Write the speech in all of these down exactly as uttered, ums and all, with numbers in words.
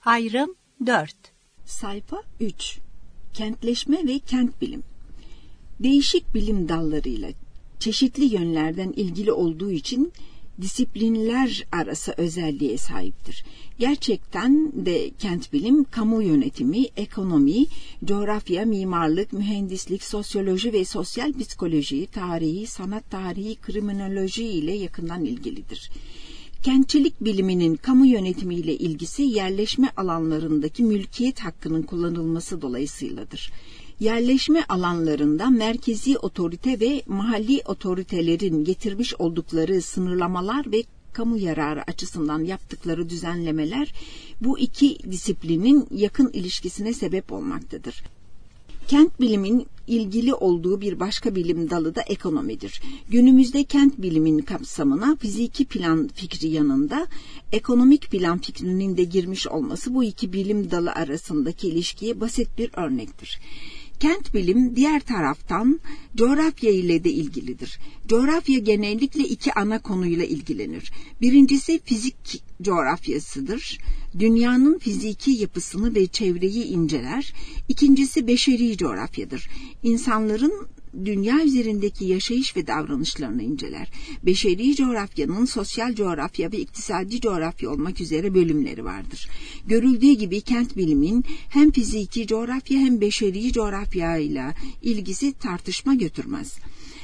Ayrım dört. Sayfa üç. Kentleşme ve kent bilim. Değişik bilim dallarıyla çeşitli yönlerden ilgili olduğu için disiplinler arası özelliğe sahiptir. Gerçekten de kent bilim, kamu yönetimi, ekonomi, coğrafya, mimarlık, mühendislik, sosyoloji ve sosyal psikoloji, tarihi, sanat tarihi, kriminoloji ile yakından ilgilidir. Kentçilik biliminin kamu yönetimiyle ilgisi yerleşme alanlarındaki mülkiyet hakkının kullanılması dolayısıyladır. Yerleşme alanlarında merkezi otorite ve mahalli otoritelerin getirmiş oldukları sınırlamalar ve kamu yararı açısından yaptıkları düzenlemeler bu iki disiplinin yakın ilişkisine sebep olmaktadır. Kent bilimin ilgili olduğu bir başka bilim dalı da ekonomidir. Günümüzde kent bilimin kapsamına fiziki plan fikri yanında ekonomik plan fikrinin de girmiş olması bu iki bilim dalı arasındaki ilişkiye basit bir örnektir. Kent bilim diğer taraftan coğrafya ile de ilgilidir. Coğrafya genellikle iki ana konuyla ilgilenir. Birincisi fizik coğrafyasıdır. Dünyanın fiziki yapısını ve çevreyi inceler. İkincisi beşeri coğrafyadır. İnsanların dünya üzerindeki yaşayış ve davranışlarını inceler. Beşeri coğrafyanın sosyal coğrafya ve iktisadi coğrafya olmak üzere bölümleri vardır. Görüldüğü gibi kent bilimin hem fiziki coğrafya hem beşeri coğrafya ile ilgisi tartışma götürmez.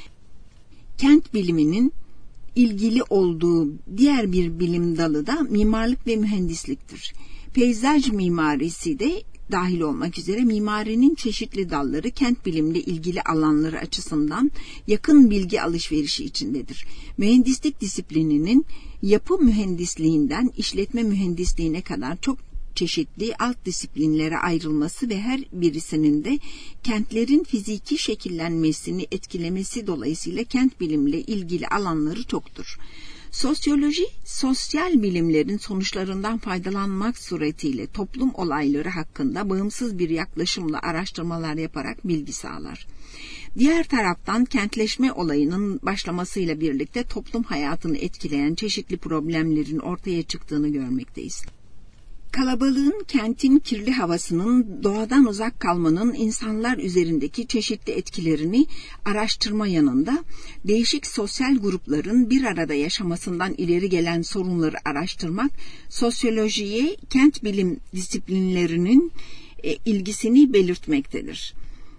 Kent biliminin ilgili olduğu diğer bir bilim dalı da mimarlık ve mühendisliktir. Peyzaj mimarisi de dahil olmak üzere mimarinin çeşitli dalları kent bilimle ilgili alanları açısından yakın bilgi alışverişi içindedir. Mühendislik disiplininin yapı mühendisliğinden işletme mühendisliğine kadar çok çeşitli alt disiplinlere ayrılması ve her birisinin de kentlerin fiziki şekillenmesini etkilemesi dolayısıyla kent bilimle ilgili alanları çoktur. Sosyoloji, sosyal bilimlerin sonuçlarından faydalanmak suretiyle toplum olayları hakkında bağımsız bir yaklaşımla araştırmalar yaparak bilgi sağlar. Diğer taraftan kentleşme olayının başlamasıyla birlikte toplum hayatını etkileyen çeşitli problemlerin ortaya çıktığını görmekteyiz. Kalabalığın, kentin kirli havasının, doğadan uzak kalmanın insanlar üzerindeki çeşitli etkilerini araştırma yanında değişik sosyal grupların bir arada yaşamasından ileri gelen sorunları araştırmak, sosyolojiye kent bilim disiplinlerinin e, ilgisini belirtmektedir.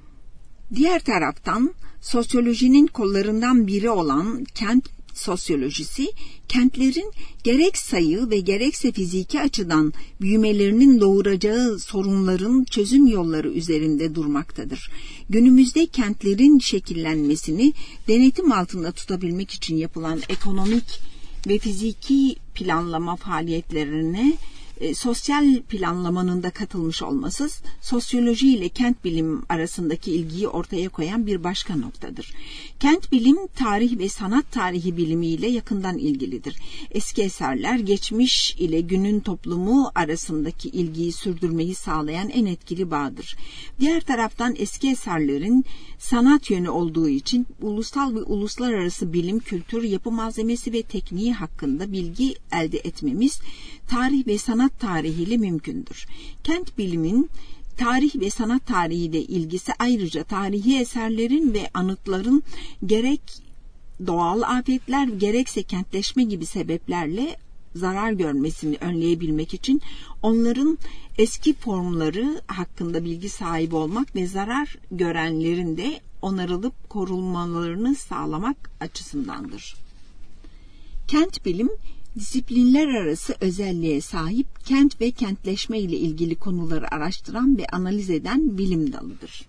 Diğer taraftan sosyolojinin kollarından biri olan kent sosyolojisi, kentlerin gerek sayı ve gerekse fiziki açıdan büyümelerinin doğuracağı sorunların çözüm yolları üzerinde durmaktadır. Günümüzde kentlerin şekillenmesini denetim altında tutabilmek için yapılan ekonomik ve fiziki planlama faaliyetlerine E, sosyal planlamanın da katılmış olması sosyoloji ile kent bilim arasındaki ilgiyi ortaya koyan bir başka noktadır. Kent bilim, tarih ve sanat tarihi bilimiyle yakından ilgilidir. Eski eserler geçmiş ile günün toplumu arasındaki ilgiyi sürdürmeyi sağlayan en etkili bağdır. Diğer taraftan eski eserlerin sanat yönü olduğu için ulusal ve uluslararası bilim, kültür, yapı malzemesi ve tekniği hakkında bilgi elde etmemiz tarih ve sanat tarihiyle mümkündür. Kent bilimin tarih ve sanat tarihiyle ilgisi ayrıca tarihi eserlerin ve anıtların gerek doğal afetler gerekse kentleşme gibi sebeplerle zarar görmesini önleyebilmek için onların eski formları hakkında bilgi sahibi olmak ve zarar görenlerin de onarılıp korunmalarını sağlamak açısındandır. Kent bilim, disiplinler arası özelliğe sahip kent ve kentleşme ile ilgili konuları araştıran ve analiz eden bilim dalıdır.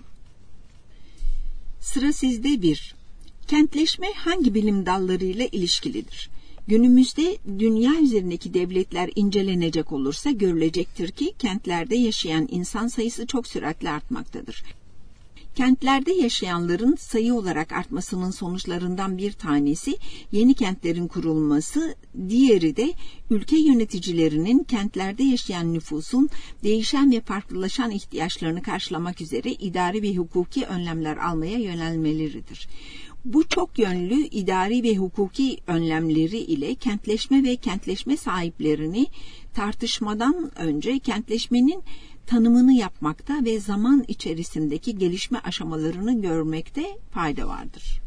Sıra sizde bir. Kentleşme hangi bilim dallarıyla ilişkilidir? Günümüzde dünya üzerindeki devletler incelenecek olursa görülecektir ki kentlerde yaşayan insan sayısı çok süratle artmaktadır. Kentlerde yaşayanların sayı olarak artmasının sonuçlarından bir tanesi yeni kentlerin kurulması, diğeri de ülke yöneticilerinin kentlerde yaşayan nüfusun değişen ve farklılaşan ihtiyaçlarını karşılamak üzere idari ve hukuki önlemler almaya yönelmeleridir. Bu çok yönlü idari ve hukuki önlemleri ile kentleşme ve kentleşme sahiplerini tartışmadan önce kentleşmenin tanımını yapmakta ve zaman içerisindeki gelişme aşamalarını görmekte fayda vardır.